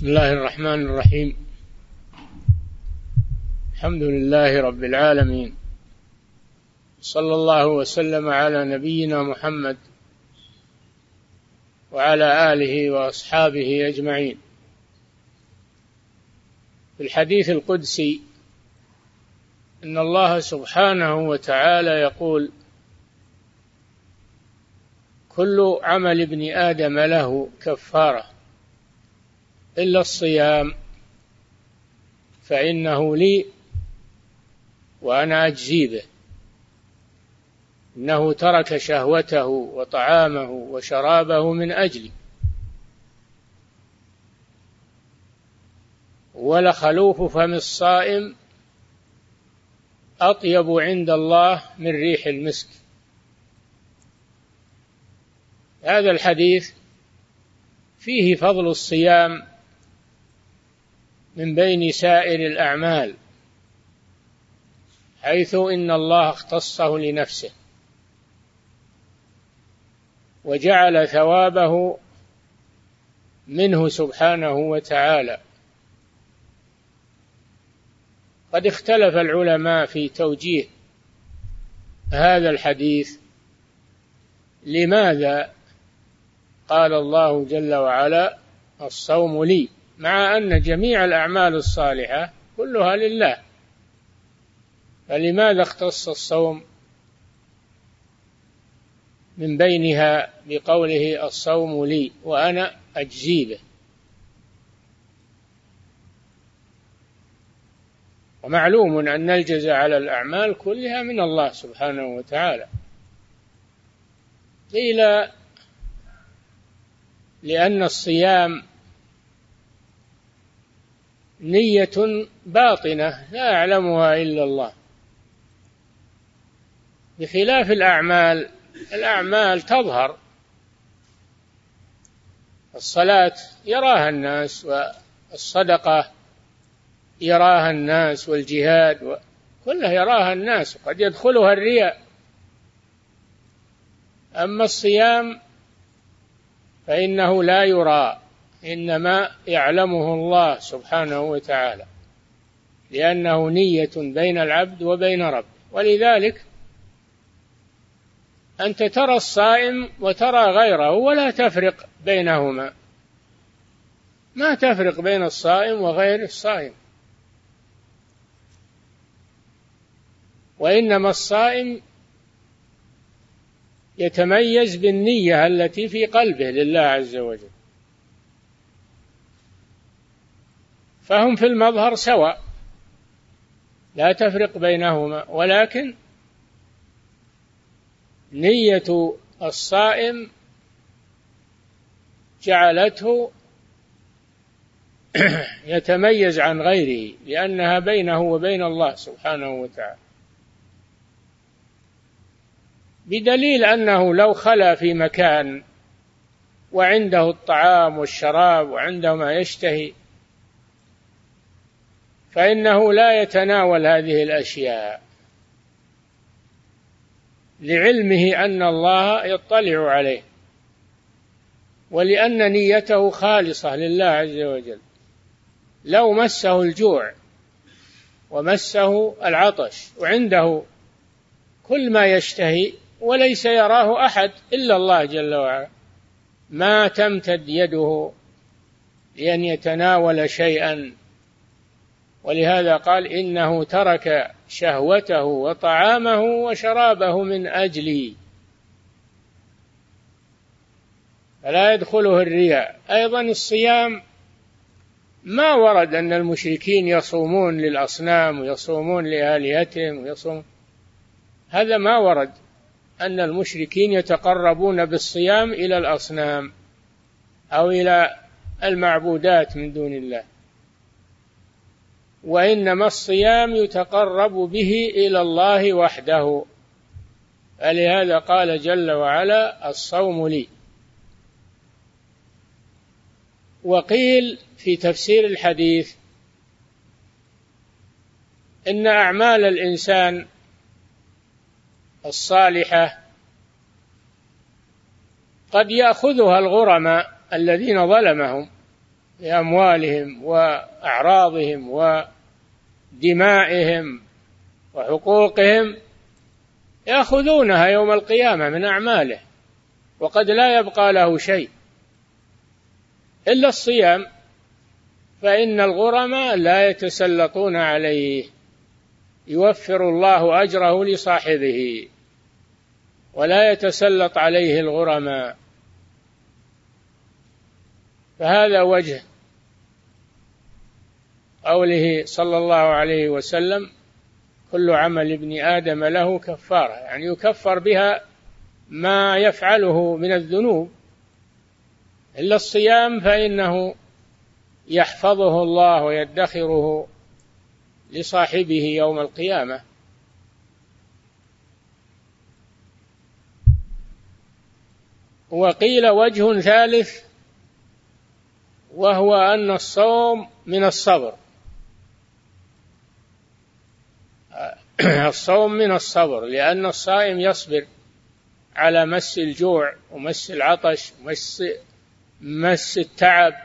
بسم الله الرحمن الرحيم. الحمد لله رب العالمين، صلى الله وسلم على نبينا محمد وعلى آله وأصحابه أجمعين. في الحديث القدسي إن الله سبحانه وتعالى يقول: كل عمل ابن آدم له كفارة إلا الصيام فإنه لي وأنا أجزي به. إنه ترك شهوته وطعامه وشرابه من أجلي، ولخلوف فم الصائم أطيب عند الله من ريح المسك. هذا الحديث فيه فضل الصيام من بين سائر الأعمال، حيث إن الله اختصه لنفسه وجعل ثوابه منه سبحانه وتعالى. قد اختلف العلماء في توجيه هذا الحديث، لماذا قال الله جل وعلا: الصوم لي، مع أن جميع الأعمال الصالحة كلها لله، فلماذا اختص الصوم من بينها بقوله: الصوم لي وأنا أجزي به؟ ومعلوم أن الجزاء على الأعمال كلها من الله سبحانه وتعالى. قيل: لأن الصيام نية باطنة لا يعلمها إلا الله، بخلاف الأعمال تظهر. الصلاة يراها الناس، والصدقة يراها الناس، والجهاد كلها يراها الناس، قد يدخلها الرياء. أما الصيام فإنه لا يرى، إنما يعلمه الله سبحانه وتعالى، لأنه نية بين العبد وبين ربه. ولذلك أنت ترى الصائم وترى غيره ولا تفرق بينهما، ما تفرق بين الصائم وغير الصائم، وإنما الصائم يتميز بالنية التي في قلبه لله عز وجل، فهم في المظهر سواء لا تفرق بينهما، ولكن نية الصائم جعلته يتميز عن غيره، لأنها بينه وبين الله سبحانه وتعالى، بدليل أنه لو خلا في مكان وعنده الطعام والشراب وعنده ما يشتهي فإنه لا يتناول هذه الأشياء، لعلمه أن الله يطلع عليه، ولأن نيته خالصة لله عز وجل. لو مسه الجوع ومسه العطش وعنده كل ما يشتهي وليس يراه أحد إلا الله جل وعلا، ما تمتد يده لأن يتناول شيئا. ولهذا قال: إنه ترك شهوته وطعامه وشرابه من أجلي، فلا يدخله الرياء. أيضا الصيام ما ورد أن المشركين يصومون للأصنام ويصومون لآلهتهم هذا ما ورد أن المشركين يتقربون بالصيام إلى الأصنام أو إلى المعبودات من دون الله، وإنما الصيام يتقرب به إلى الله وحده. فلهذا قال جل وعلا: الصوم لي. وقيل في تفسير الحديث إن أعمال الإنسان الصالحة قد يأخذها الغرماء الذين ظلمهم بأموالهم وأعراضهم ودمائهم وحقوقهم يأخذونها يوم القيامة من أعماله، وقد لا يبقى له شيء إلا الصيام، فإن الغرماء لا يتسلطون عليه، يوفر الله أجره لصاحبه ولا يتسلط عليه الغرماء. فهذا وجه قوله صلى الله عليه وسلم: كل عمل ابن آدم له كفارة، يعني يكفر بها ما يفعله من الذنوب، إلا الصيام فإنه يحفظه الله ويدخره لصاحبه يوم القيامة. وقيل وجه ثالث، وهو أن الصوم من الصبر. الصوم من الصبر، لأن الصائم يصبر على مس الجوع ومس العطش ومس التعب.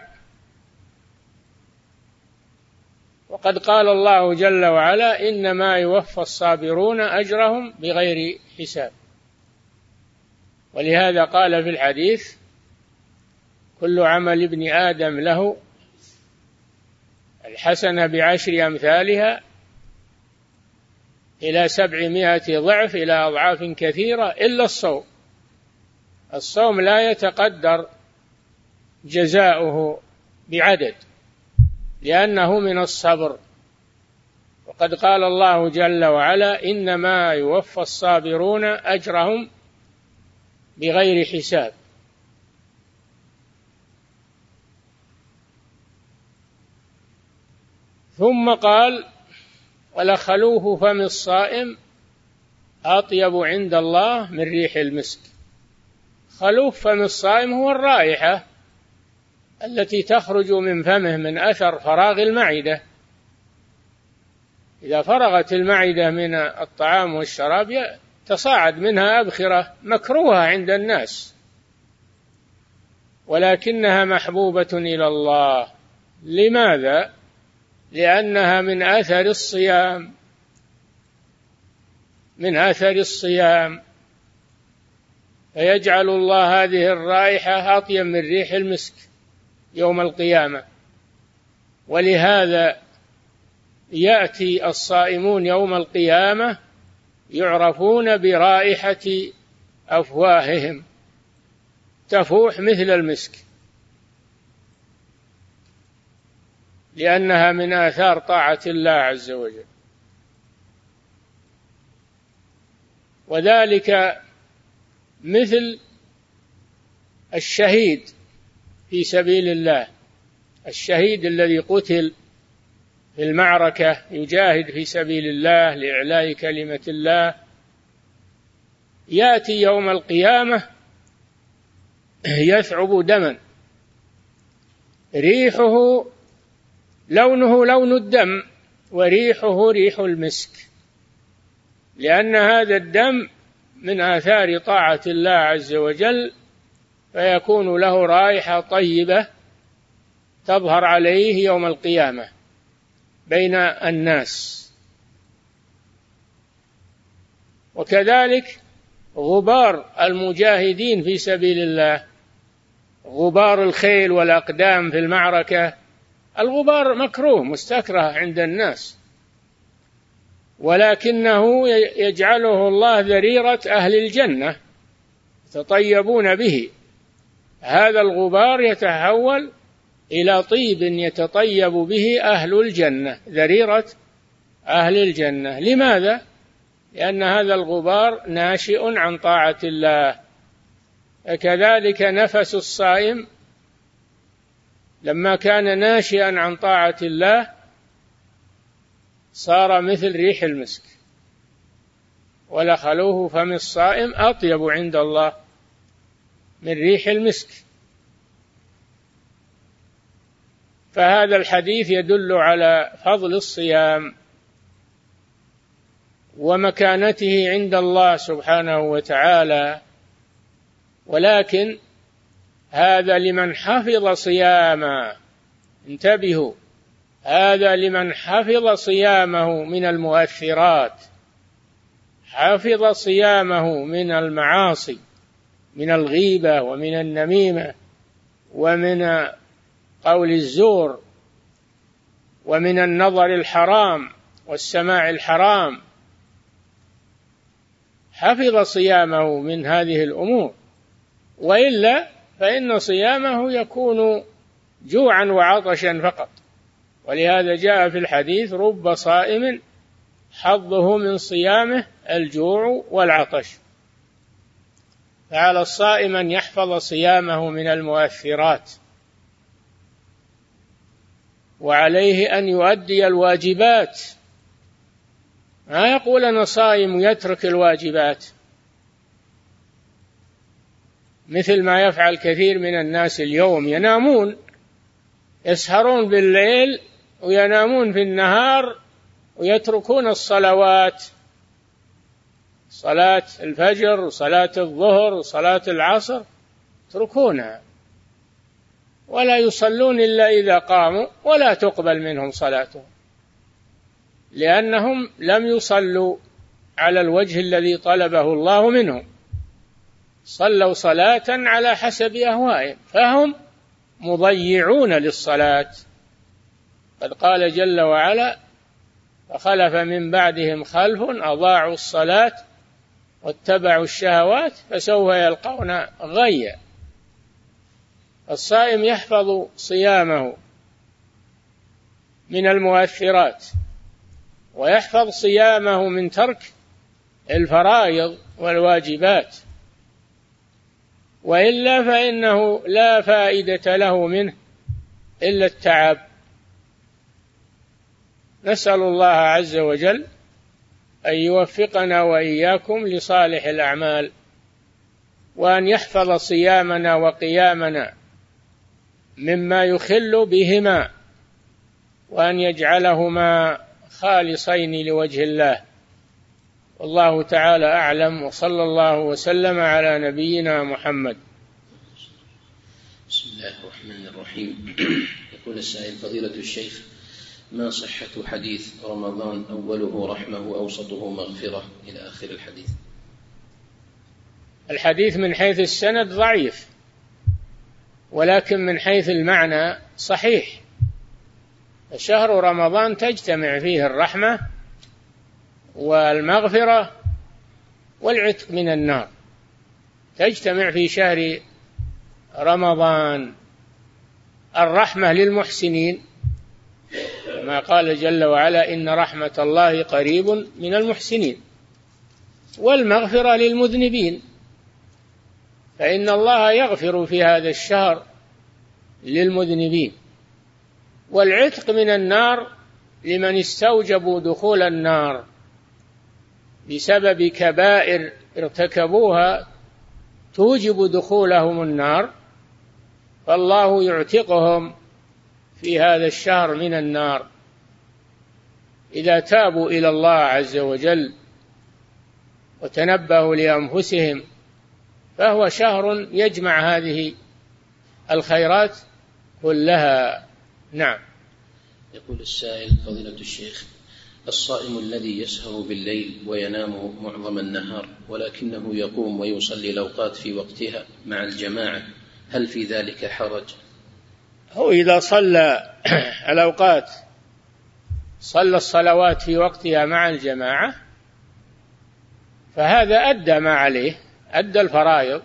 وقد قال الله جل وعلا: إنما يوفى الصابرون أجرهم بغير حساب. ولهذا قال في الحديث: كل عمل ابن آدم له الحسنة بعشر أمثالها إلى 700 ضعف إلى أضعاف كثيرة إلا الصوم. الصوم لا يتقدر جزاؤه بعدد، لأنه من الصبر. وقد قال الله جل وعلا: إنما يوفى الصابرون أجرهم بغير حساب. ثم قال: ولخلوف فم الصائم أطيب عند الله من ريح المسك. خلوف فم الصائم هو الرائحة التي تخرج من فمه من أثر فراغ المعدة. إذا فرغت المعدة من الطعام والشراب تصاعد منها أبخرة مكروهة عند الناس، ولكنها محبوبة إلى الله. لماذا؟ لأنها من آثار الصيام، من آثار الصيام، فيجعل الله هذه الرائحة أطيب من ريح المسك يوم القيامة. ولهذا يأتي الصائمون يوم القيامة يعرفون برائحة أفواههم تفوح مثل المسك، لأنها من آثار طاعة الله عز وجل. وذلك مثل الشهيد في سبيل الله، الشهيد الذي قتل في المعركة يجاهد في سبيل الله لإعلاء كلمة الله، يأتي يوم القيامة يثعب دما ريحه لونه لون الدم وريحه ريح المسك، لأن هذا الدم من آثار طاعة الله عز وجل، فيكون له رائحة طيبة تظهر عليه يوم القيامة بين الناس. وكذلك غبار المجاهدين في سبيل الله، غبار الخيل والأقدام في المعركة، الغبار مكروه مستكره عند الناس، ولكنه يجعله الله ذريرة أهل الجنة يتطيبون به. هذا الغبار يتحول إلى طيب يتطيب به أهل الجنة، ذريرة أهل الجنة. لماذا؟ لأن هذا الغبار ناشئ عن طاعة الله. كذلك نفس الصائم لما كان ناشئا عن طاعة الله صار مثل ريح المسك. ولخلوه فم الصائم أطيب عند الله من ريح المسك. فهذا الحديث يدل على فضل الصيام ومكانته عند الله سبحانه وتعالى، ولكن هذا لمن حفظ صيامه انتبهوا، هذا لمن حفظ صيامه من المؤثرات، حفظ صيامه من المعاصي، من الغيبة ومن النميمة ومن قول الزور ومن النظر الحرام والسماع الحرام، حفظ صيامه من هذه الأمور، وإلا فإن صيامه يكون جوعا وعطشا فقط. ولهذا جاء في الحديث: رب صائم حظه من صيامه الجوع والعطش. فعلى الصائم أن يحفظ صيامه من المؤثرات، وعليه أن يؤدي الواجبات، ما يقول أنا صائم يترك الواجبات، مثل ما يفعل كثير من الناس اليوم، ينامون، يسهرون بالليل وينامون في النهار ويتركون الصلوات، صلاة الفجر وصلاة الظهر وصلاة العصر يتركونها، ولا يصلون إلا إذا قاموا، ولا تقبل منهم صلاتهم، لأنهم لم يصلوا على الوجه الذي طلبه الله منهم، صلوا صلاة على حسب أهوائهم، فهم مضيعون للصلاة. قد قال جل وعلا: فخلف من بعدهم خلف أضاعوا الصلاة واتبعوا الشهوات فسوف يلقون غيا. الصائم يحفظ صيامه من المؤثرات، ويحفظ صيامه من ترك الفرائض والواجبات، وإلا فإنه لا فائدة له منه إلا التعب. نسأل الله عز وجل أن يوفقنا وإياكم لصالح الأعمال، وأن يحفظ صيامنا وقيامنا مما يخل بهما، وأن يجعلهما خالصين لوجه الله. والله تعالى أعلم، وصلى الله وسلم على نبينا محمد. بسم الله الرحمن الرحيم. يقول السائل: فضيلة الشيخ، ما صحة حديث رمضان أوله رحمة وأوسطه مغفرة إلى آخر الحديث؟ الحديث من حيث السند ضعيف، ولكن من حيث المعنى صحيح. شهر رمضان تجتمع فيه الرحمة والمغفرة والعتق من النار، تجتمع في شهر رمضان. الرحمة للمحسنين كما قال جل وعلا: إن رحمة الله قريب من المحسنين، والمغفرة للمذنبين، فإن الله يغفر في هذا الشهر للمذنبين، والعتق من النار لمن استوجبوا دخول النار بسبب كبائر ارتكبوها توجب دخولهم النار، فالله يعتقهم في هذا الشهر من النار إذا تابوا إلى الله عز وجل وتنبهوا لأنفسهم، فهو شهر يجمع هذه الخيرات كلها. نعم. يقول السائل: فضيلة الشيخ، الصائم الذي يسهر بالليل وينام معظم النهار ولكنه يقوم ويصلي الأوقات في وقتها مع الجماعة، هل في ذلك حرج؟ هو إذا صلى الأوقات، صلى الصلوات في وقتها مع الجماعة، فهذا أدى ما عليه، أدى الفرائض،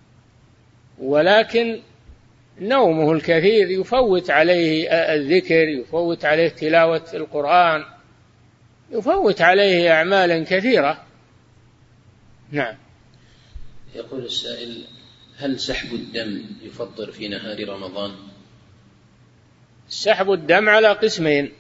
ولكن نومه الكثير يفوت عليه الذكر، يفوت عليه تلاوة القرآن، يفوت عليه أعمالا كثيرة. نعم. يقول السائل: هل سحب الدم يفطر في نهار رمضان؟ سحب الدم على قسمين: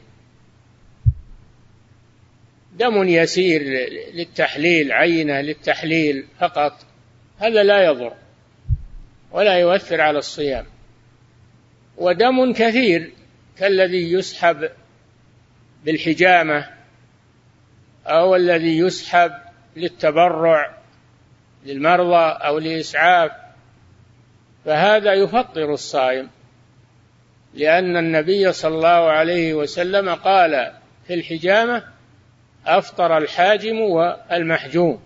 دم يسير للتحليل، عينة للتحليل فقط، هذا لا يضر ولا يؤثر على الصيام، ودم كثير كالذي يسحب بالحجامة أو الذي يسحب للتبرع للمرضى أو لإسعاف، فهذا يفطر الصائم. لأن النبي صلى الله عليه وسلم قال في الحجامة: أفطر الحاجم والمحجوم.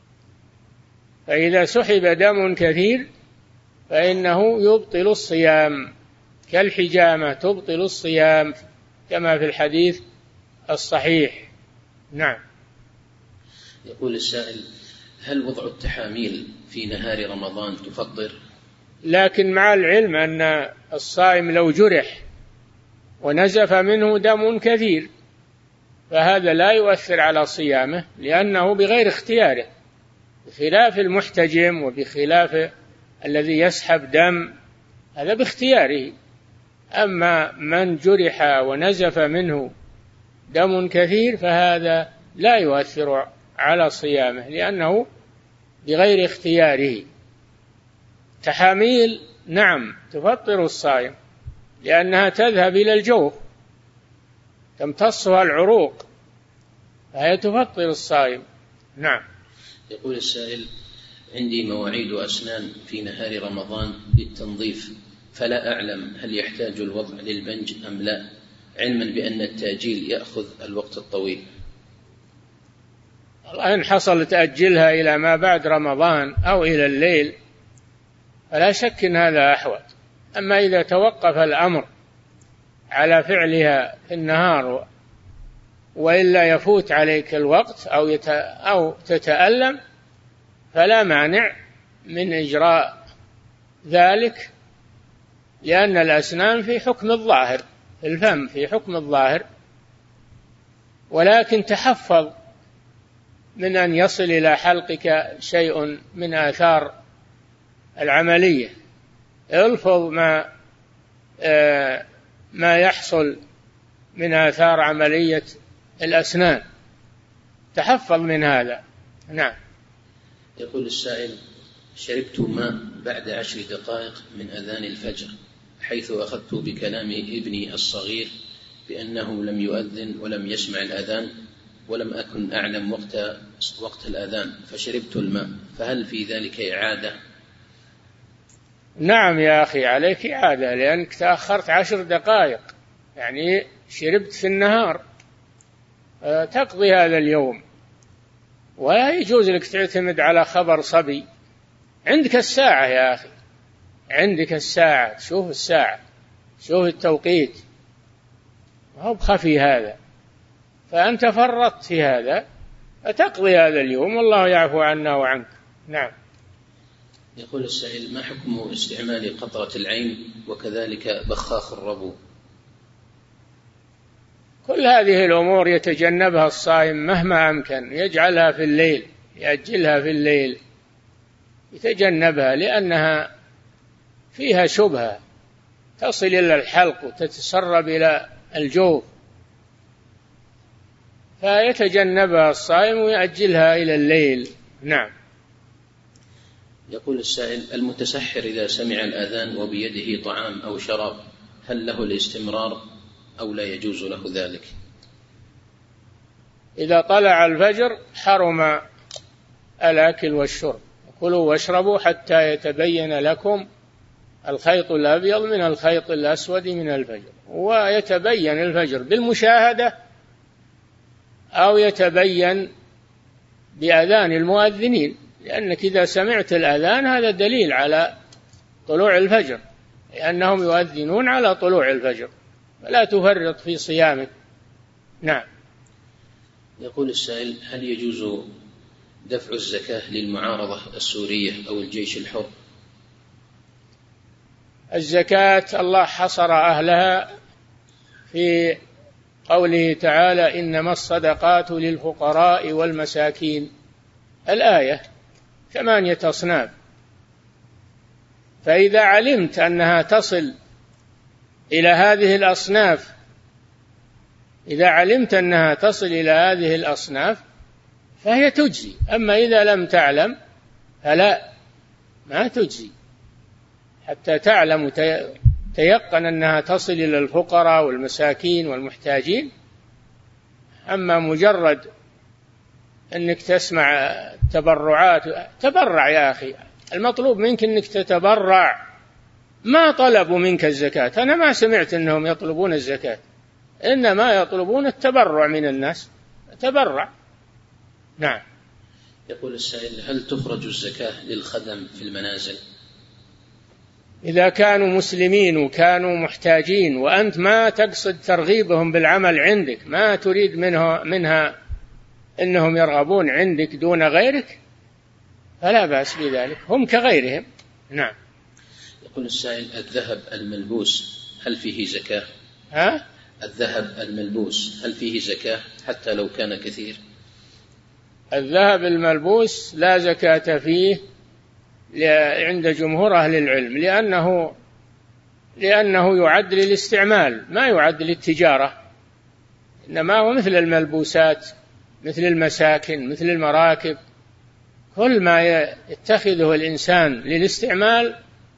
فإذا سحب دم كثير فإنه يبطل الصيام، كالحجامة تبطل الصيام كما في الحديث الصحيح. نعم. يقول السائل: هل وضع التحاميل في نهار رمضان تفطر؟ لكن مع العلم أن الصائم لو جرح ونزف منه دم كثير فهذا لا يؤثر على صيامه، لأنه بغير اختياره، بخلاف المحتجم وبخلاف الذي يسحب دم، هذا باختياره. أما من جرح ونزف منه دم كثير فهذا لا يؤثر على صيامه، لأنه بغير اختياره. تحاميل نعم تفطر الصائم، لأنها تذهب إلى الجوف، تمتصها العروق، فهي تفطر الصائم. نعم. يقول السائل: عندي مواعيد أسنان في نهار رمضان للتنظيف، فلا أعلم هل يحتاج الوضع للبنج أم لا، علما بأن التأجيل يأخذ الوقت الطويل. إن حصل تأجلها إلى ما بعد رمضان أو إلى الليل فلا شك أن هذا أحوط. أما إذا توقف الأمر على فعلها في النهار وإلا يفوت عليك الوقت أو تتألم فلا مانع من إجراء ذلك، لأن الأسنان في حكم الظاهر، الفم في حكم الظاهر، ولكن تحفظ من أن يصل إلى حلقك شيء من آثار العملية. الفظ ما يحصل من آثار عملية الأسنان، تحفظ من هذا. نعم. يقول السائل: شربت ماء بعد 10 دقائق من أذان الفجر، حيث أخذت بكلام ابني الصغير بأنه لم يؤذن ولم يسمع الأذان، ولم أكن أعلم وقت الأذان، فشربت الماء، فهل في ذلك إعادة؟ نعم يا أخي، عليك إعادة، لأنك تأخرت 10 دقائق، يعني شربت في النهار، تقضي هذا اليوم، ولا يجوز لك تعتمد على خبر صبي. عندك الساعة يا أخي، عندك الساعة، شوف الساعة، شوف التوقيت، هو بخفي هذا، فأنت فرطت في هذا فتقضي هذا اليوم، والله يعفو عنا وعنك. نعم. يقول السائل: ما حكم استعمال قطرة العين وكذلك بخاخ الربو؟ كل هذه الأمور يتجنبها الصائم مهما أمكن، يجعلها في الليل، يأجلها في الليل، يتجنبها، لأنها فيها شبهة تصل إلى الحلق وتتسرب إلى الجوف، فيتجنبها الصائم ويأجلها إلى الليل. نعم. يقول السائل: المتسحر إذا سمع الأذان وبيده طعام أو شراب، هل له الاستمرار أو لا يجوز له ذلك؟ إذا طلع الفجر حرم الأكل والشرب، كلوا واشربوا حتى يتبين لكم الخيط الأبيض من الخيط الأسود من الفجر. ويتبين الفجر بالمشاهدة أو يتبين بأذان المؤذنين، لأنك إذا سمعت الأذان هذا دليل على طلوع الفجر، لأنهم يؤذنون على طلوع الفجر، فلا تفرط في صيامك. نعم. يقول السائل: هل يجوز دفع الزكاة للمعارضة السورية أو الجيش الحر؟ الزكاة الله حصر أهلها في قوله تعالى: إنما الصدقات للفقراء والمساكين، الآية 8 أصناف. فإذا علمت أنها تصل إلى هذه الأصناف، إذا علمت أنها تصل إلى هذه الأصناف فهي تجزي. أما إذا لم تعلم فلا، ما تجزي حتى تعلم وتيقن أنها تصل إلى الفقراء والمساكين والمحتاجين. أما مجرد أنك تسمع التبرعات، تبرع يا أخي، المطلوب منك أنك تتبرع ما طلبوا منك الزكاة، أنا ما سمعت أنهم يطلبون الزكاة، إنما يطلبون التبرع من الناس، تبرع. نعم. يقول السائل: هل تخرج الزكاة للخدم في المنازل؟ إذا كانوا مسلمين وكانوا محتاجين وأنت ما تقصد ترغيبهم بالعمل عندك، ما تريد منها أنهم يرغبون عندك دون غيرك، فلا بأس بذلك، هم كغيرهم. نعم. يقول السائل: الذهب الملبوس هل فيه زكاة؟ الذهب الملبوس هل فيه زكاة حتى لو كان كثير؟ الذهب الملبوس لا زكاة فيه عند جمهور أهل العلم، لأنه يعد للاستعمال، ما يعد للتجارة، إنما هو مثل الملبوسات، مثل المساكن، مثل المراكب، كل ما يتخذه الإنسان للاستعمال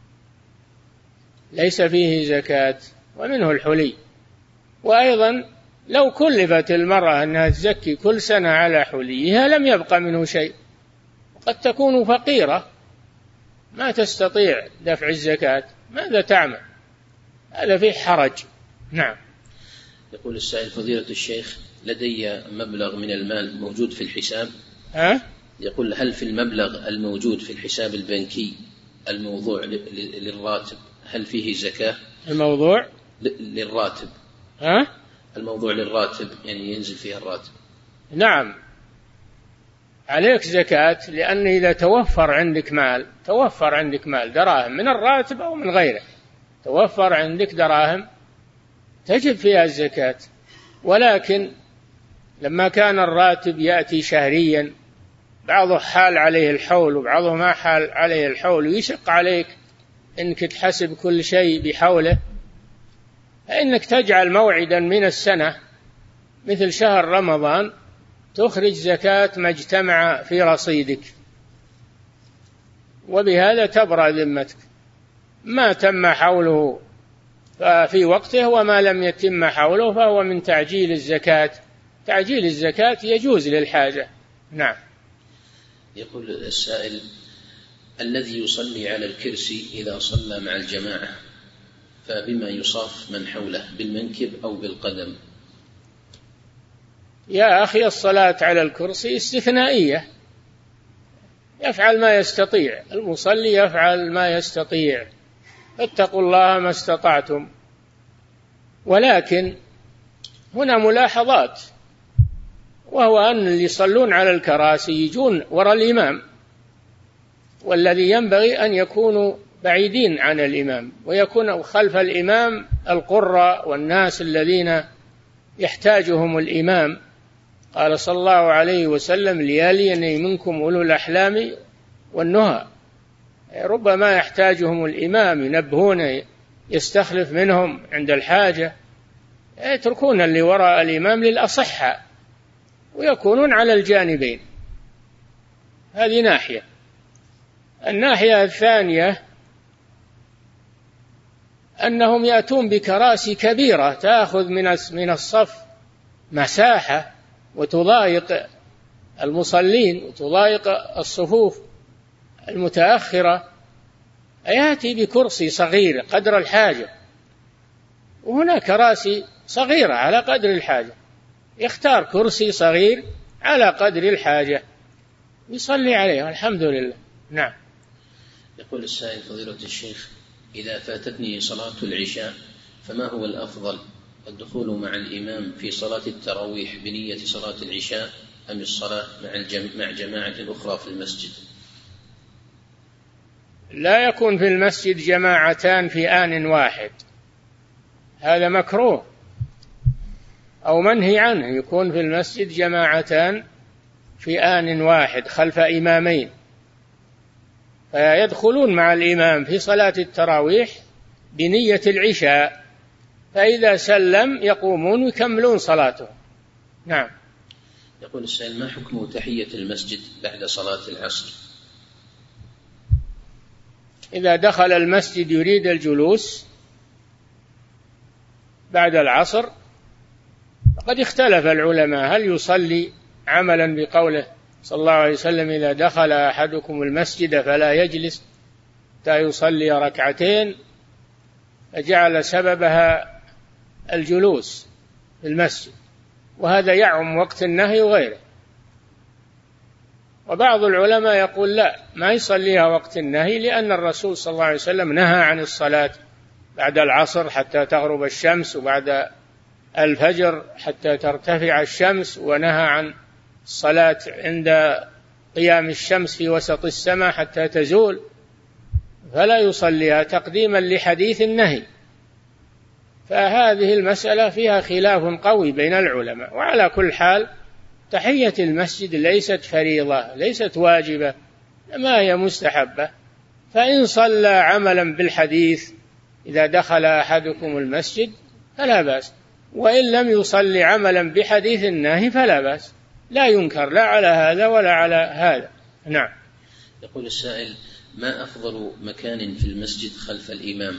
ليس فيه زكاة، ومنه الحلي. وأيضا لو كلفت المرأة أنها تزكي كل سنة على حليها لم يبقى منه شيء، قد تكون فقيرة ما تستطيع دفع الزكاة، ماذا تعمل؟ هذا فيه حرج. نعم. يقول السائل: فضيلة الشيخ، لدي مبلغ من المال موجود في الحساب. يقول: هل في المبلغ الموجود في الحساب البنكي الموضوع للراتب هل فيه زكاة؟ الموضوع للراتب. الموضوع للراتب يعني ينزل فيها الراتب. نعم، عليك زكاة، لأن إذا توفر عندك مال دراهم من الراتب أو من غيره، توفر عندك دراهم تجب فيها الزكاة. ولكن لما كان الراتب يأتي شهريا، بعضه حال عليه الحول وبعضه ما حال عليه الحول، ويشق عليك إنك تحسب كل شيء بحوله، فإنك تجعل موعدا من السنة مثل شهر رمضان تخرج زكاة ما اجتمع في رصيدك، وبهذا تبرأ ذمتك. ما تم حوله في وقته، وما لم يتم حوله فهو من تعجيل الزكاة. تعجيل الزكاة يجوز للحاجة. نعم. يقول السائل: الذي يصلي على الكرسي إذا صلى مع الجماعة فبما يصاف من حوله، بالمنكب أو بالقدم؟ يا أخي، الصلاة على الكرسي استثنائية، يفعل ما يستطيع، المصلي يفعل ما يستطيع، اتقوا الله ما استطعتم. ولكن هنا ملاحظات، وهو أن اللي يصلون على الكراسي يجون وراء الإمام، والذي ينبغي أن يكونوا بعيدين عن الإمام، ويكون خلف الإمام القراء والناس الذين يحتاجهم الإمام. قال صلى الله عليه وسلم: ليليني منكم أولو الأحلام والنهى. ربما يحتاجهم الإمام، ينبهون، يستخلف منهم عند الحاجة، يتركون اللي وراء الإمام للأصحاء ويكونون على الجانبين. هذه ناحية. الناحية الثانية أنهم يأتون بكراسي كبيرة تأخذ من الصف مساحة وتضايق المصلين وتضايق الصفوف المتأخرة، يأتي بكرسي صغير قدر الحاجة، وهنا كراسي صغيرة على قدر الحاجة، يختار كرسي صغير على قدر الحاجة يصلي عليه، الحمد لله. نعم. يقول السائل: فضيلة الشيخ، إذا فاتتني صلاة العشاء فما هو الأفضل، الدخول مع الإمام في صلاة التراويح بنية صلاة العشاء أم الصلاة مع جماعة أخرى في المسجد؟ لا يكون في المسجد جماعتان في آن واحد، هذا مكروه أو منهي عنه. يكون في المسجد جماعتان في آن واحد خلف إمامين، فيدخلون مع الإمام في صلاة التراويح بنية العشاء، فإذا سلم يقومون ويكملون صلاتهم. نعم. يقول السائل: ما حكم تحية المسجد بعد صلاة العصر؟ إذا دخل المسجد يريد الجلوس بعد العصر، قد اختلف العلماء هل يصلي عملا بقوله صلى الله عليه وسلم: إذا دخل أحدكم المسجد فلا يجلس حتى يصلي ركعتين، فجعل سببها الجلوس في المسجد، وهذا يعم وقت النهي وغيره. وبعض العلماء يقول لا، ما يصليها وقت النهي، لأن الرسول صلى الله عليه وسلم نهى عن الصلاة بعد العصر حتى تغرب الشمس، وبعد الفجر حتى ترتفع الشمس، ونهى عن الصلاة عند قيام الشمس في وسط السماء حتى تزول، فلا يصليها تقديما لحديث النهي. فهذه المسألة فيها خلاف قوي بين العلماء. وعلى كل حال تحية المسجد ليست فريضة، ليست واجبة، ما هي مستحبة. فإن صلى عملا بالحديث إذا دخل أحدكم المسجد فلا بأس، وإن لم يصلي عملا بحديث النهي فلا بأس، لا ينكر لا على هذا ولا على هذا. نعم. يقول السائل: ما أفضل مكان في المسجد خلف الإمام؟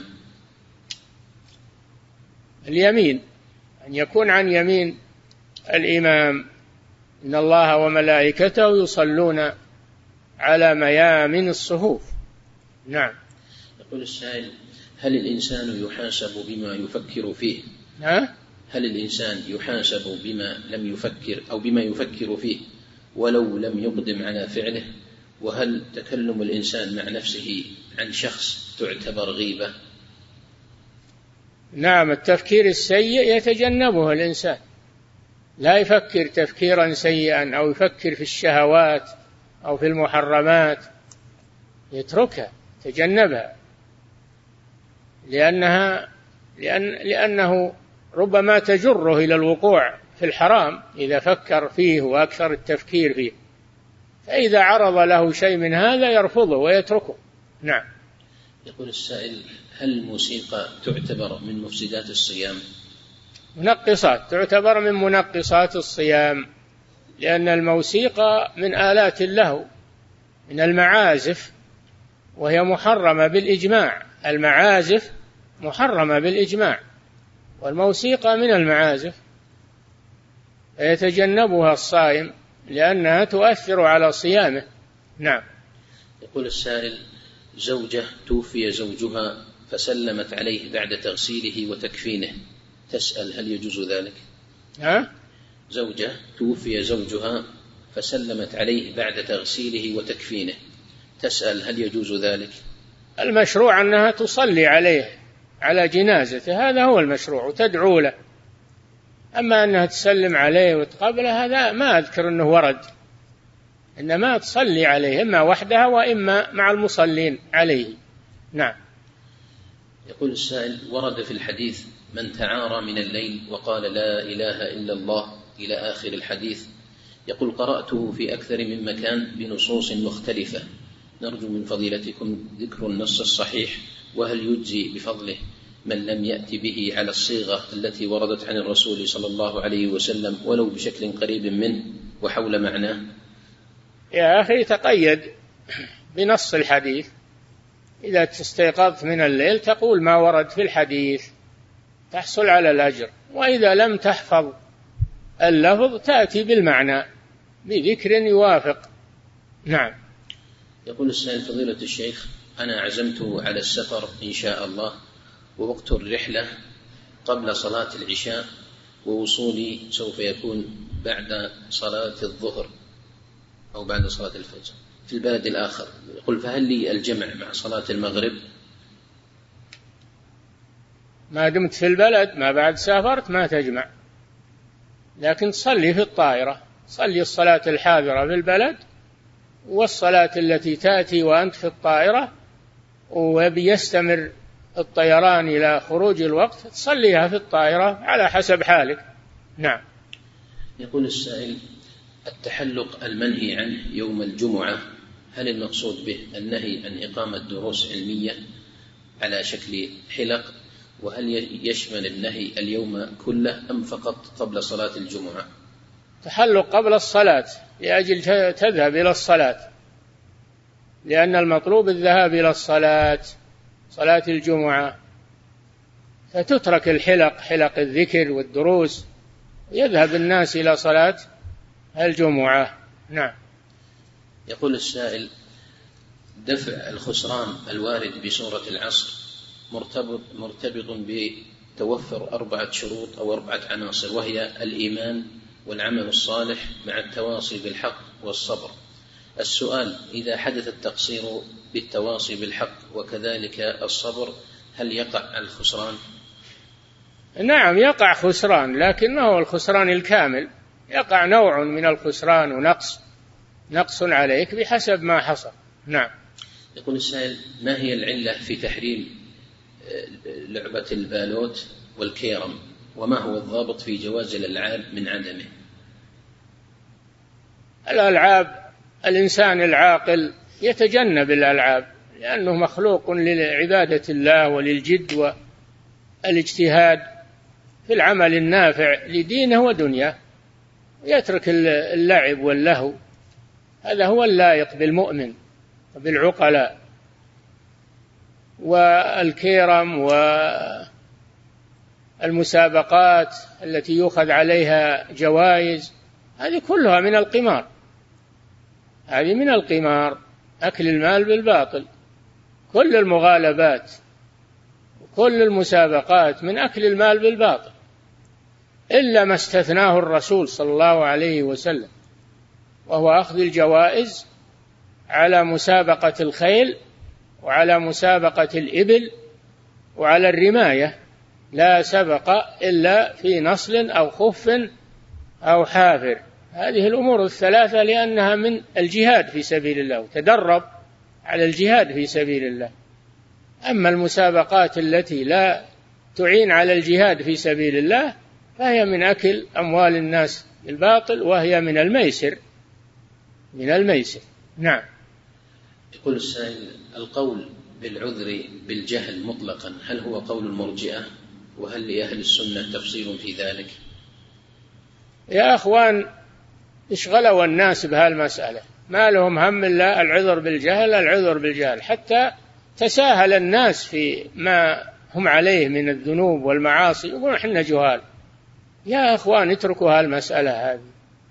اليمين، أن يكون عن يمين الإمام. إن الله وملائكته يصلون على ميامن الصفوف. نعم. يقول السائل: هل الإنسان يحاسب بما يفكر فيه؟ هل الإنسان يحاسب بما لم يفكر أو بما يفكر فيه ولو لم يقدم على فعله؟ وهل تكلم الإنسان مع نفسه عن شخص تعتبر غيبة؟ نعم، التفكير السيء يتجنبه الإنسان، لا يفكر تفكيرا سيئا أو يفكر في الشهوات أو في المحرمات، يتركها يتجنبها، لأنه ربما تجره إلى الوقوع في الحرام إذا فكر فيه وأكثر التفكير فيه. فإذا عرض له شيء من هذا يرفضه ويتركه. نعم. يقول السائل: هل الموسيقى تعتبر من مفسدات الصيام؟ منقصات، تعتبر من منقصات الصيام، لأن الموسيقى من آلات اللهو، من المعازف، وهي محرمة بالإجماع. المعازف محرمة بالإجماع، والموسيقى من المعازف، فيتجنبها الصائم لأنها تؤثر على صيامه. نعم. يقول السائل: زوجة توفي زوجها فسلمت عليه بعد تغسيله وتكفينه، تسأل هل يجوز ذلك؟ زوجة توفي زوجها فسلمت عليه بعد تغسيله وتكفينه، تسأل هل يجوز ذلك؟ المشروع أنها تصلي عليه على جنازته، هذا هو المشروع، وتدعو له. أما أنها تسلم عليه وتقبله هذا ما أذكر أنه ورد، إنما تصلي عليه إما وحدها وإما مع المصلين عليه. نعم. يقول السائل: ورد في الحديث: من تعارى من الليل وقال لا إله إلا الله إلى آخر الحديث. يقول: قرأته في أكثر من مكان بنصوص مختلفة، نرجو من فضيلتكم ذكر النص الصحيح، وهل يجزي بفضله من لم يأتي به على الصيغة التي وردت عن الرسول صلى الله عليه وسلم ولو بشكل قريب منه وحول معناه؟ يا أخي تقيد بنص الحديث، إذا استيقظت من الليل تقول ما ورد في الحديث تحصل على الأجر، وإذا لم تحفظ اللفظ تأتي بالمعنى بذكر يوافق. نعم. يقول السائل: فضيلة الشيخ، أنا عزمت على السفر إن شاء الله، ووقت الرحلة قبل صلاة العشاء، ووصولي سوف يكون بعد صلاة الظهر أو بعد صلاة الفجر في البلد الآخر. يقول: فهل لي الجمع مع صلاة المغرب؟ ما دمت في البلد، ما بعد سافرت ما تجمع، لكن تصلي في الطائرة، صلي الصلاة الحاضرة في البلد والصلاة التي تأتي وأنت في الطائرة، وبيستمر الطيران إلى خروج الوقت تصليها في الطائرة على حسب حالك. نعم. يقول السائل: التحلق المنهي عنه يوم الجمعة، هل المقصود به النهي عن إقامة دروس علمية على شكل حلق؟ وهل يشمل النهي اليوم كله أم فقط قبل صلاة الجمعة؟ تحلق قبل الصلاة لأجل تذهب إلى الصلاة، لأن المطلوب الذهاب إلى الصلاة، صلاة الجمعة، فتترك الحلق، حلق الذكر والدروس، يذهب الناس إلى صلاة الجمعة. نعم. يقول السائل: دفع الخسران الوارد بسورة العصر مرتبط بتوفر 4 شروط أو 4 عناصر، وهي الإيمان والعمل الصالح مع التواصي بالحق والصبر. السؤال: إذا حدث التقصير بالتواصي بالحق وكذلك الصبر، هل يقع الخسران؟ نعم، يقع خسران، لكن ما هو الخسران الكامل، يقع نوع من الخسران ونقص عليك بحسب ما حصل. نعم. يقول السائل: ما هي العلة في تحريم لعبة البالوت والكيرم، وما هو الضابط في جواز الألعاب من عدمه؟ الألعاب، الإنسان العاقل يتجنب الألعاب، لأنه مخلوق لعبادة الله وللجد والاجتهاد في العمل النافع لدينه ودنياه، يترك اللعب واللهو، هذا هو اللائق بالمؤمن وبالعقلاء. والكيرم والمسابقات التي يؤخذ عليها جوائز، هذه كلها من القمار، هذه من القمار، أكل المال بالباطل. كل المغالبات وكل المسابقات من أكل المال بالباطل، إلا ما استثناه الرسول صلى الله عليه وسلم، وهو أخذ الجوائز على مسابقة الخيل وعلى مسابقة الإبل وعلى الرماية، لا سبق إلا في نصل أو خف أو حافر. هذه الأمور الثلاثة لأنها من الجهاد في سبيل الله، تدرب على الجهاد في سبيل الله. أما المسابقات التي لا تعين على الجهاد في سبيل الله فهي من أكل أموال الناس بالباطل، وهي من الميسر. نعم. يقول السائل: القول بالعذر بالجهل مطلقا هل هو قول المرجئة، وهل لأهل السنة تفصيل في ذلك؟ يا أخوان، اشغلوا الناس بهالمسألة، ما لهم هم إلا العذر بالجهل، حتى تساهل الناس في ما هم عليه من الذنوب والمعاصي، يقولون إحنا جهال. يا أخوان، اتركوا هالمسألة هذه.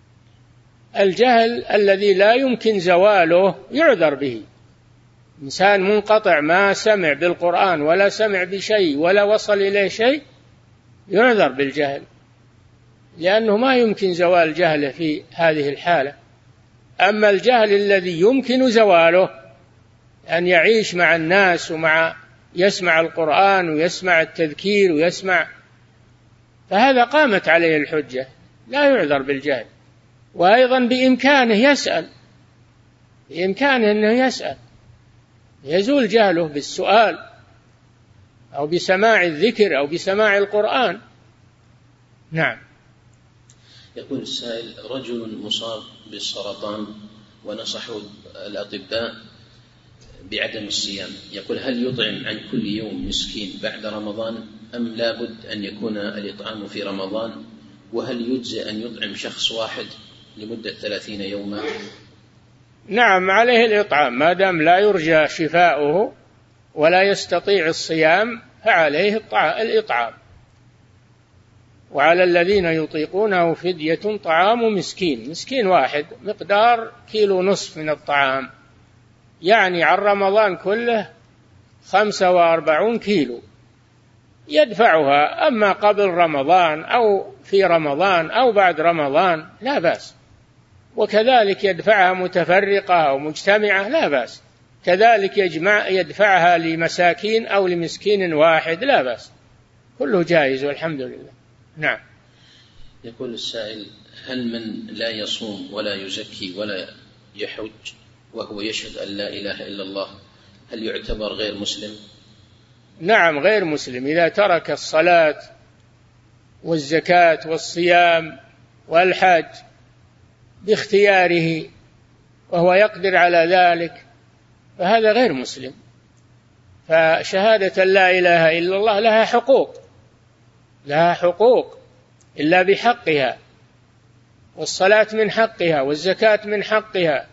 الجهل الذي لا يمكن زواله يعذر به. إنسان منقطع ما سمع بالقرآن ولا سمع بشيء ولا وصل إليه شيء يعذر بالجهل، لأنه ما يمكن زوال جهله في هذه الحالة. أما الجهل الذي يمكن زواله، أن يعيش مع الناس يسمع القرآن ويسمع التذكير فهذا قامت عليه الحجة، لا يعذر بالجهل. وأيضا بإمكانه أنه يسأل يزول جهله بالسؤال أو بسماع الذكر أو بسماع القرآن. نعم. يقول السائل: رجل مصاب بالسرطان ونصحوا الأطباء بعدم الصيام، يقول: هل يطعم عن كل يوم مسكين بعد رمضان، أم لابد أن يكون الإطعام في رمضان؟ وهل يجزي أن يطعم شخص واحد لمدة 30 يوما؟ نعم، عليه الإطعام ما دام لا يرجى شفاؤه ولا يستطيع الصيام، فعليه الإطعام. وعلى الذين يطيقونه فدية طعام مسكين واحد مقدار 1.5 كيلو من الطعام، يعني عن رمضان كله 45 كيلو يدفعها، أما قبل رمضان أو في رمضان أو بعد رمضان لا بأس، وكذلك يدفعها متفرقة أو مجتمعة لا بأس، كذلك يدفعها لمساكين أو لمسكين واحد لا بأس، كله جائز والحمد لله. نعم. يقول السائل: هل من لا يصوم ولا يزكي ولا يحج وهو يشهد أن لا إله إلا الله هل يعتبر غير مسلم؟ نعم، غير مسلم إذا ترك الصلاة والزكاة والصيام والحج باختياره وهو يقدر على ذلك، فهذا غير مسلم. فشهادة لا إله إلا الله لها حقوق إلا بحقها، والصلاة من حقها، والزكاة من حقها،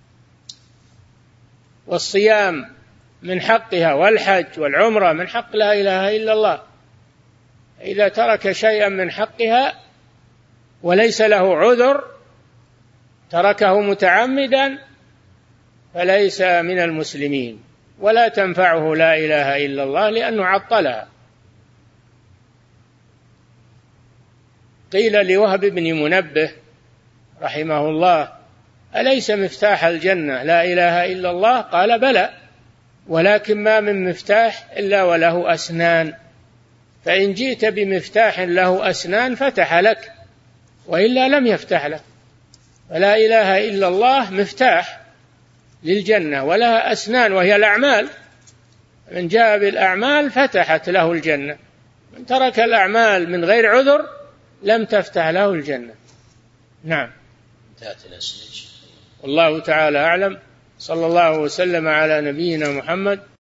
والصيام من حقها، والحج والعمرة من حق لا إله إلا الله. إذا ترك شيئا من حقها وليس له عذر، تركه متعمدا، فليس من المسلمين. ولا تنفعه لا إله إلا الله لأنه عطلها. قيل لوهب بن منبه رحمه الله: أليس مفتاح الجنة لا إله إلا الله؟ قال: بلى، ولكن ما من مفتاح إلا وله أسنان، فإن جئت بمفتاح له أسنان فتح لك، وإلا لم يفتح لك. فلا إله إلا الله مفتاح للجنة ولها أسنان وهي الأعمال، من جاء بالأعمال فتحت له الجنة، من ترك الأعمال من غير عذر لم تفتح له الجنة. نعم. والله تعالى أعلم. صلى الله وسلم على نبينا محمد.